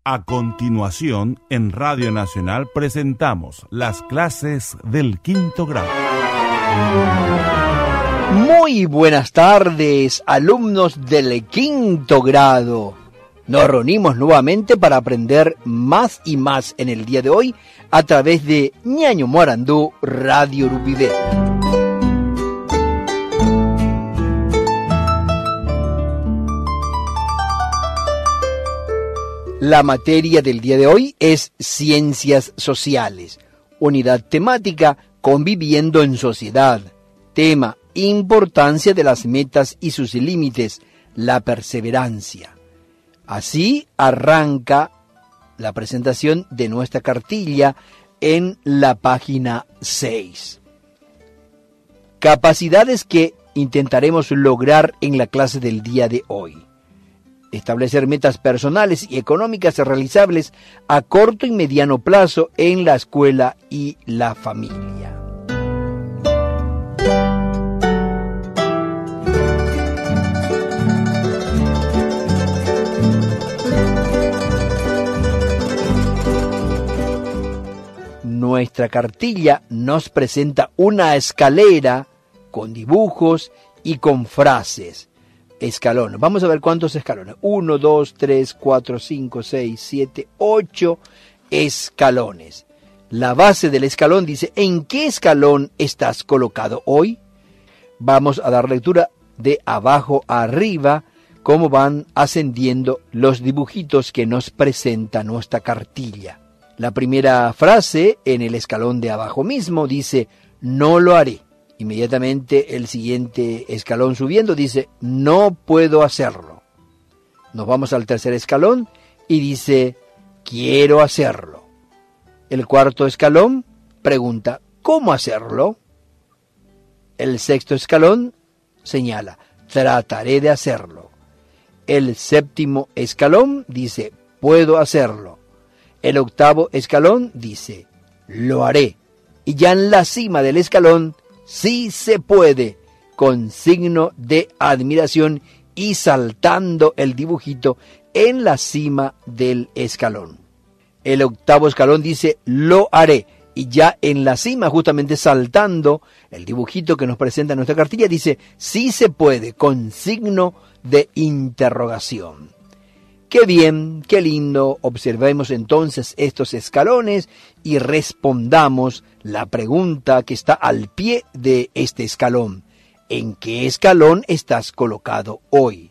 A continuación, en Radio Nacional presentamos las clases del quinto grado. Muy buenas tardes, alumnos del quinto grado. Nos reunimos nuevamente para aprender más y más en el día de hoy a través de Ñaño Morandú Radio Urupide. La materia del día de hoy es Ciencias Sociales, unidad temática Conviviendo en Sociedad, tema Importancia de las metas y sus límites, la perseverancia. Así arranca la presentación de nuestra cartilla en la página 6. Capacidades que intentaremos lograr en la clase del día de hoy. Establecer metas personales y económicas realizables a corto y mediano plazo en la escuela y la familia. Nuestra cartilla nos presenta una escalera con dibujos y con frases. Escalón. Vamos a ver cuántos escalones. 1, 2, 3, 4, 5, 6, 7, 8 escalones. La base del escalón dice, ¿en qué escalón estás colocado hoy? Vamos a dar lectura de abajo a arriba, cómo van ascendiendo los dibujitos que nos presenta nuestra cartilla. La primera frase en el escalón de abajo mismo dice, no lo haré. Inmediatamente el siguiente escalón subiendo dice, no puedo hacerlo. Nos vamos al tercer escalón y dice, quiero hacerlo. El cuarto escalón pregunta, ¿cómo hacerlo? El sexto escalón señala, trataré de hacerlo. El séptimo escalón dice, puedo hacerlo. El octavo escalón dice, lo haré. Y ya en la cima del escalón, sí se puede, con signo de admiración y saltando el dibujito en la cima del escalón. El octavo escalón dice, lo haré. Y ya en la cima, justamente saltando el dibujito que nos presenta nuestra cartilla, dice, sí se puede, con signo de interrogación. Qué bien, qué lindo. Observemos entonces estos escalones y respondamos la pregunta que está al pie de este escalón. ¿En qué escalón estás colocado hoy?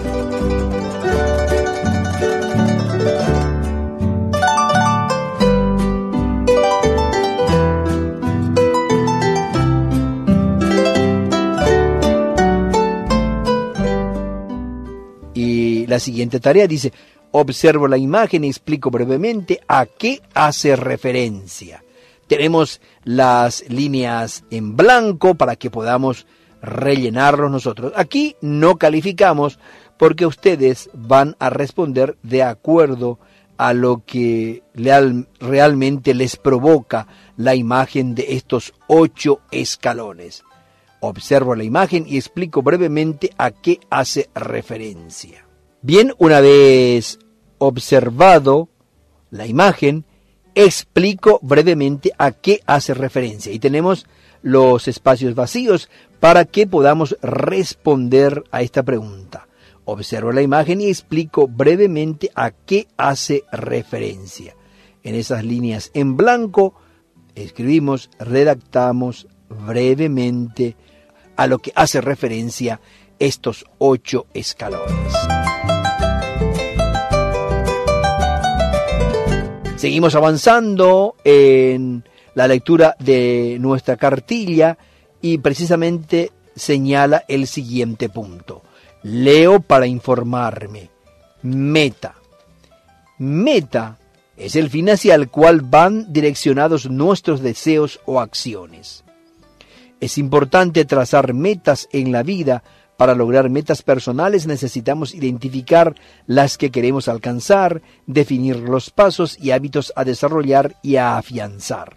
La siguiente tarea dice, observo la imagen y explico brevemente a qué hace referencia. Tenemos las líneas en blanco para que podamos rellenarlos nosotros. Aquí no calificamos porque ustedes van a responder de acuerdo a lo que realmente les provoca la imagen de estos 8 escalones. Observo la imagen y explico brevemente a qué hace referencia. Bien, una vez observado la imagen, explico brevemente a qué hace referencia. Y tenemos los espacios vacíos para que podamos responder a esta pregunta. Observo la imagen y explico brevemente a qué hace referencia. En esas líneas en blanco, escribimos, redactamos brevemente a lo que hace referencia estos 8 escalones. Seguimos avanzando en la lectura de nuestra cartilla y precisamente señala el siguiente punto. Leo para informarme. Meta. Meta es el fin hacia el cual van direccionados nuestros deseos o acciones. Es importante trazar metas en la vida. Para lograr metas personales necesitamos identificar las que queremos alcanzar, definir los pasos y hábitos a desarrollar y a afianzar.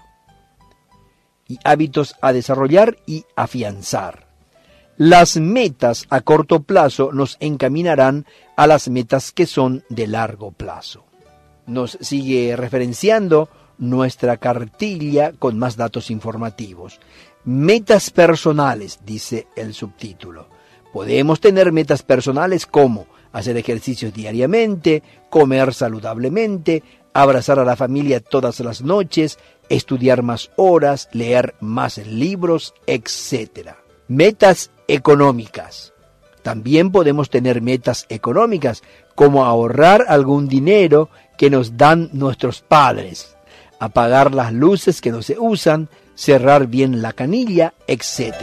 Las metas a corto plazo nos encaminarán a las metas que son de largo plazo. nos sigue referenciando nuestra cartilla con más datos informativos. Metas personales, dice el subtítulo. Podemos tener metas personales como hacer ejercicios diariamente, comer saludablemente, abrazar a la familia todas las noches, estudiar más horas, leer más libros, etc. Metas económicas. También podemos tener metas económicas, como ahorrar algún dinero que nos dan nuestros padres, apagar las luces que no se usan, cerrar bien la canilla, etc.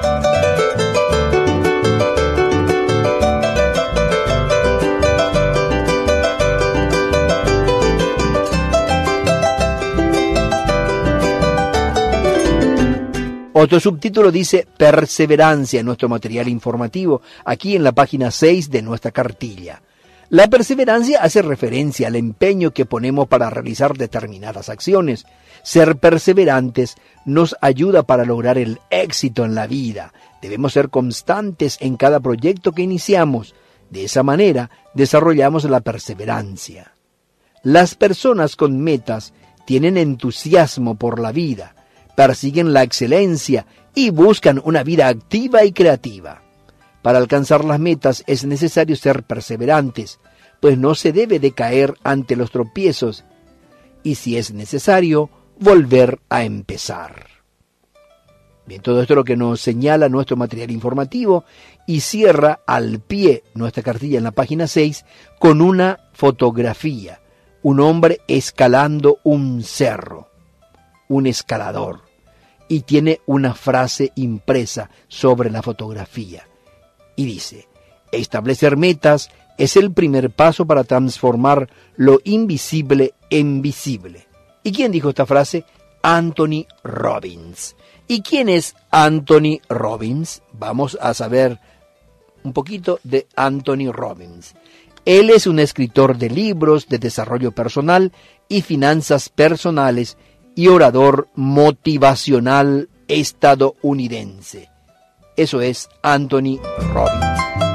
Otro subtítulo dice perseverancia en nuestro material informativo, aquí en la página 6 de nuestra cartilla. La perseverancia hace referencia al empeño que ponemos para realizar determinadas acciones. Ser perseverantes nos ayuda para lograr el éxito en la vida. Debemos ser constantes en cada proyecto que iniciamos. De esa manera desarrollamos la perseverancia. Las personas con metas tienen entusiasmo por la vida, persiguen la excelencia y buscan una vida activa y creativa. Para alcanzar las metas es necesario ser perseverantes, pues no se debe de caer ante los tropiezos y, si es necesario, volver a empezar. Bien, todo esto es lo que nos señala nuestro material informativo y cierra al pie nuestra cartilla en la página 6 con una fotografía, un hombre escalando un cerro, un escalador, y tiene una frase impresa sobre la fotografía. Y dice, establecer metas es el primer paso para transformar lo invisible en visible. ¿Y quién dijo esta frase? Anthony Robbins. ¿Y quién es Anthony Robbins? Vamos a saber un poquito de Anthony Robbins. Él es un escritor de libros de desarrollo personal y finanzas personales y orador motivacional estadounidense. Eso es Anthony Robbins.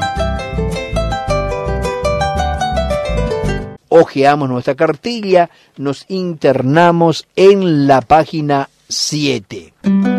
Ojeamos nuestra cartilla, nos internamos en la página 7.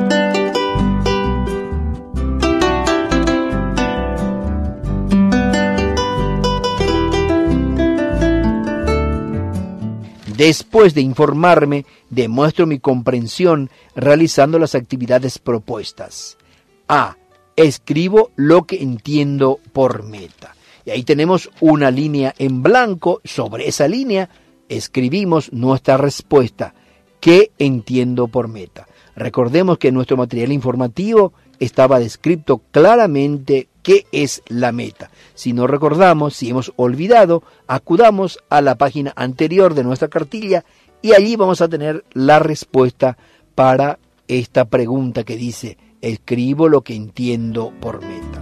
Después de informarme, demuestro mi comprensión realizando las actividades propuestas. A. Escribo lo que entiendo por meta. Y ahí tenemos una línea en blanco. Sobre esa línea escribimos nuestra respuesta. ¿Qué entiendo por meta? Recordemos que en nuestro material informativo estaba descrito claramente qué es la meta. Si no recordamos, si hemos olvidado, acudamos a la página anterior de nuestra cartilla y allí vamos a tener la respuesta para esta pregunta que dice, escribo lo que entiendo por meta.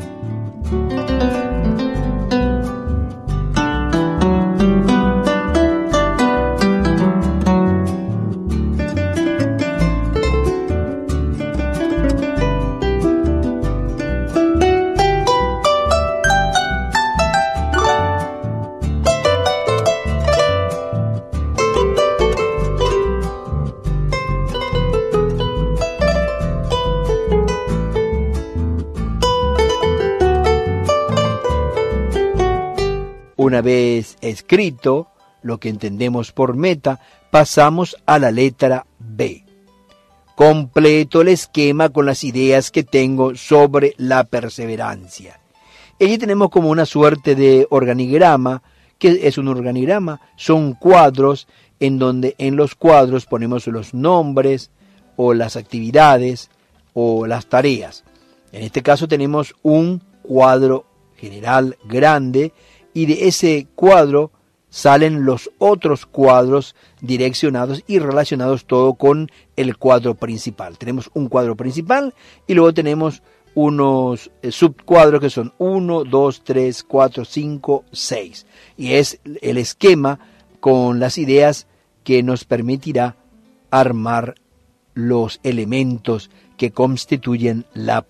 Una vez escrito lo que entendemos por meta, pasamos a la letra B. Completo el esquema con las ideas que tengo sobre la perseverancia. Allí tenemos como una suerte de organigrama. ¿Qué es un organigrama? Son cuadros en donde en los cuadros ponemos los nombres o las actividades o las tareas. En este caso tenemos un cuadro general grande y de ese cuadro salen los otros cuadros direccionados y relacionados todo con el cuadro principal. Tenemos un cuadro principal y luego tenemos unos subcuadros que son 1, 2, 3, 4, 5, 6. Y es el esquema con las ideas que nos permitirá armar los elementos que constituyen la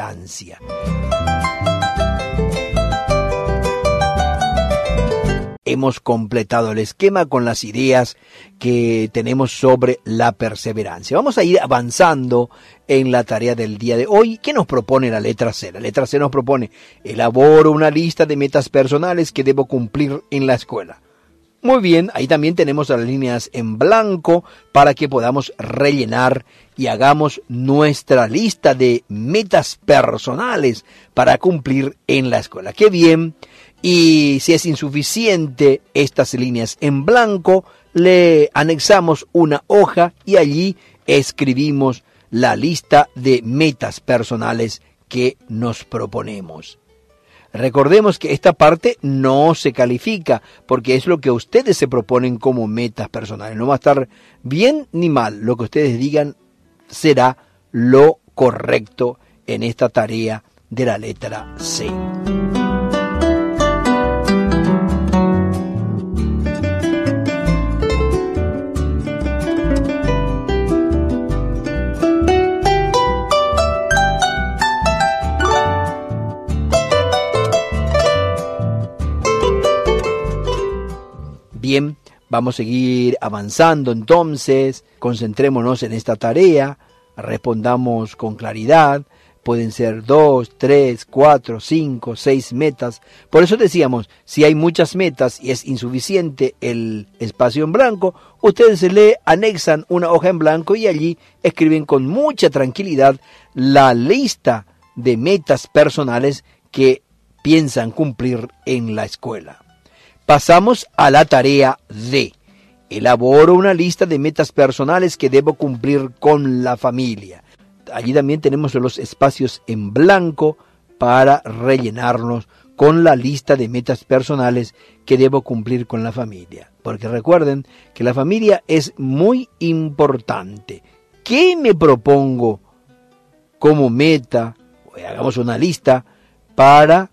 perseverancia. hemos completado el esquema con las ideas que tenemos sobre la perseverancia. Vamos a ir avanzando en la tarea del día de hoy. ¿Qué nos propone la letra C? La letra C nos propone: elaboro una lista de metas personales que debo cumplir en la escuela. Muy bien, ahí también tenemos las líneas en blanco para que podamos rellenar y hagamos nuestra lista de metas personales para cumplir en la escuela. ¡Qué bien! Y si es insuficiente estas líneas en blanco, le anexamos una hoja y allí escribimos la lista de metas personales que nos proponemos. Recordemos que esta parte no se califica porque es lo que ustedes se proponen como metas personales. No va a estar bien ni mal. Lo que ustedes digan será lo correcto en esta tarea de la letra C. Bien, vamos a seguir avanzando entonces, concentrémonos en esta tarea, respondamos con claridad, pueden ser 2, 3, 4, 5, 6 metas. Por eso decíamos, si hay muchas metas y es insuficiente el espacio en blanco, ustedes le anexan una hoja en blanco y allí escriben con mucha tranquilidad la lista de metas personales que piensan cumplir en la escuela. Pasamos a la tarea D. Elaboro una lista de metas personales que debo cumplir con la familia. Allí también tenemos los espacios en blanco para rellenarnos con la lista de metas personales que debo cumplir con la familia. Porque recuerden que la familia es muy importante. ¿Qué me propongo como meta? Hagamos una lista para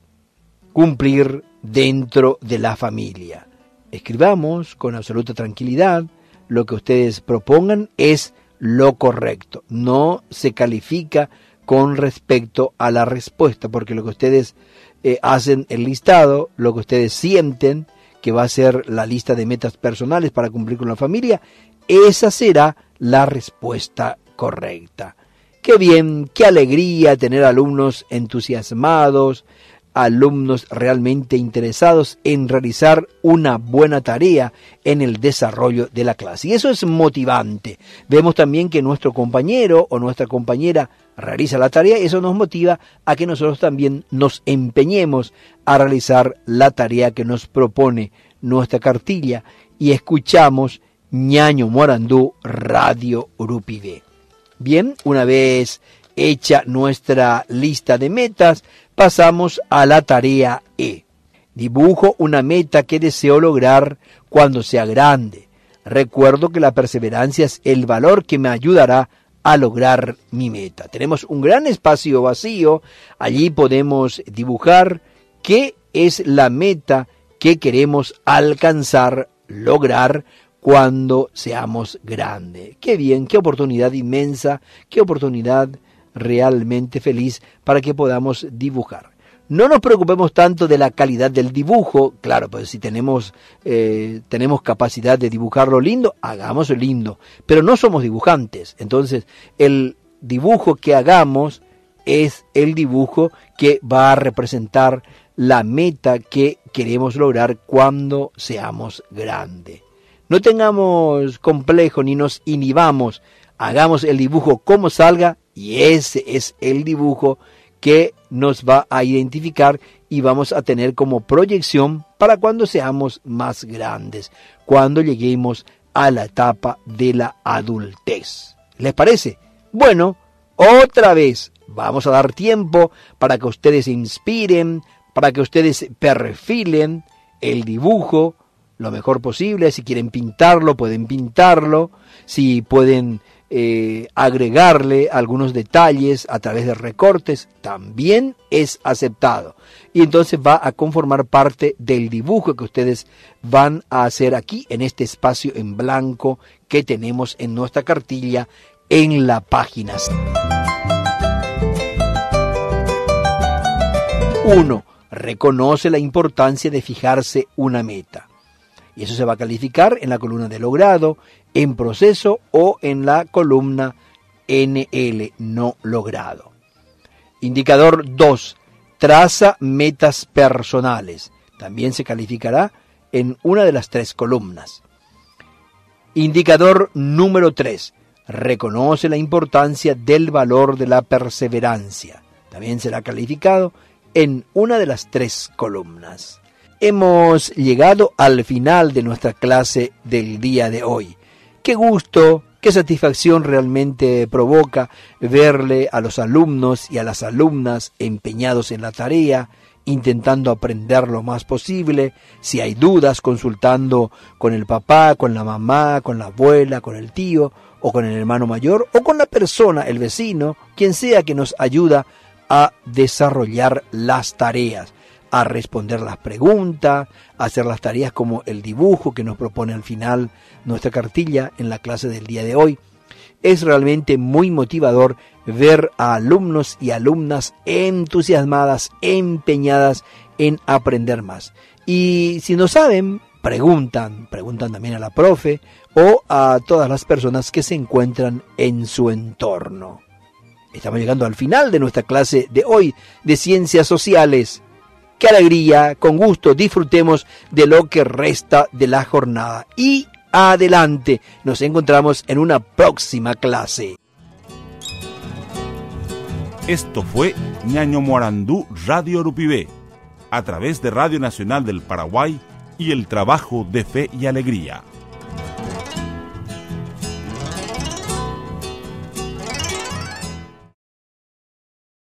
cumplir dentro de la familia. Escribamos con absoluta tranquilidad. Lo que ustedes propongan es lo correcto. No se califica con respecto a la respuesta, porque lo que ustedes hacen el listado, lo que ustedes sienten que va a ser la lista de metas personales para cumplir con la familia, esa será la respuesta correcta. Qué bien, qué alegría tener alumnos entusiasmados, alumnos realmente interesados en realizar una buena tarea en el desarrollo de la clase. Y eso es motivante. Vemos también que nuestro compañero o nuestra compañera realiza la tarea y eso nos motiva a que nosotros también nos empeñemos a realizar la tarea que nos propone nuestra cartilla y escuchamos Ñaño Morandú Radio Urupide. Bien, una vez hecha nuestra lista de metas, pasamos a la tarea E. Dibujo una meta que deseo lograr cuando sea grande. Recuerdo que la perseverancia es el valor que me ayudará a lograr mi meta. Tenemos un gran espacio vacío. Allí podemos dibujar qué es la meta que queremos alcanzar, lograr cuando seamos grandes. Qué bien, qué oportunidad inmensa, qué oportunidad realmente feliz para que podamos dibujar. No nos preocupemos tanto de la calidad del dibujo. Claro, pues si tenemos capacidad de dibujarlo lindo, hagámoslo lindo. Pero no somos dibujantes. Entonces, el dibujo que hagamos es el dibujo que va a representar la meta que queremos lograr cuando seamos grandes. No tengamos complejo ni nos inhibamos. Hagamos el dibujo como salga y ese es el dibujo que nos va a identificar y vamos a tener como proyección para cuando seamos más grandes, cuando lleguemos a la etapa de la adultez. ¿Les parece? Bueno, otra vez vamos a dar tiempo para que ustedes se inspiren, para que ustedes perfilen el dibujo lo mejor posible. Si quieren pintarlo, pueden pintarlo. Si pueden agregarle algunos detalles a través de recortes, también es aceptado. Y entonces va a conformar parte del dibujo que ustedes van a hacer aquí en este espacio en blanco que tenemos en nuestra cartilla en la página 1. Reconoce la importancia de fijarse una meta. Y eso se va a calificar en la columna de logrado, en proceso o en la columna NL, no logrado. Indicador 2. Traza metas personales. También se calificará en una de las 3 columnas. Indicador número 3. Reconoce la importancia del valor de la perseverancia. También será calificado en una de las 3 columnas. Hemos llegado al final de nuestra clase del día de hoy. Qué gusto, qué satisfacción realmente provoca verle a los alumnos y a las alumnas empeñados en la tarea, intentando aprender lo más posible. Si hay dudas, consultando con el papá, con la mamá, con la abuela, con el tío o con el hermano mayor o con la persona, el vecino, quien sea que nos ayuda a desarrollar las tareas, a responder las preguntas, a hacer las tareas como el dibujo que nos propone al final nuestra cartilla en la clase del día de hoy. Es realmente muy motivador ver a alumnos y alumnas entusiasmadas, empeñadas en aprender más. Y si no saben, preguntan también a la profe o a todas las personas que se encuentran en su entorno. Estamos llegando al final de nuestra clase de hoy de Ciencias Sociales. ¡Qué alegría! Con gusto disfrutemos de lo que resta de la jornada. Y adelante, nos encontramos en una próxima clase. Esto fue Ñaño Morandú Radio Urupibé, a través de Radio Nacional del Paraguay y el trabajo de Fe y Alegría.